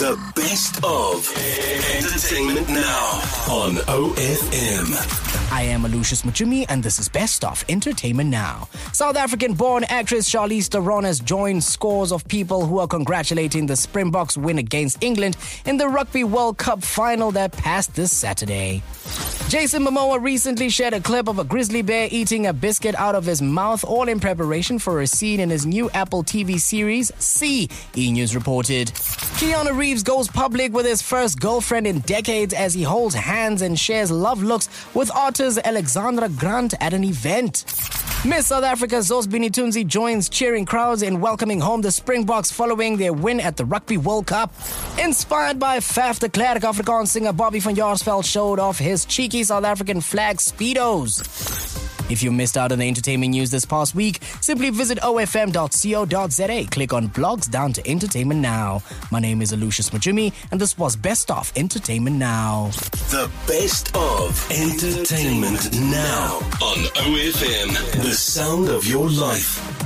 The best of Entertainment Now on OFM. I am Aloysius Machumi and this is Best of Entertainment Now. South African-born actress Charlize Theron has joined scores of people who are congratulating the Springboks win against England in the Rugby World Cup final that passed this Saturday. Jason Momoa recently shared a clip of a grizzly bear eating a biscuit out of his mouth, all in preparation for a scene in his new Apple TV series, See, E! News reported. Keanu Reeves goes public with his first girlfriend in decades as he holds hands and shares love looks with artist Alexandra Grant at an event. Miss South Africa Zosbini Tunzi joins cheering crowds in welcoming home the Springboks following their win at the Rugby World Cup. Inspired by Faf de Klerk, Afrikaans singer Bobby van Jaarsveld showed off his cheeky South African flag Speedos. If you missed out on the entertainment news this past week, simply visit ofm.co.za. Click on blogs down to Entertainment Now. My name is Aloysius Machumi, and this was Best of Entertainment Now. The best of Entertainment Now on OFM. The sound of your life.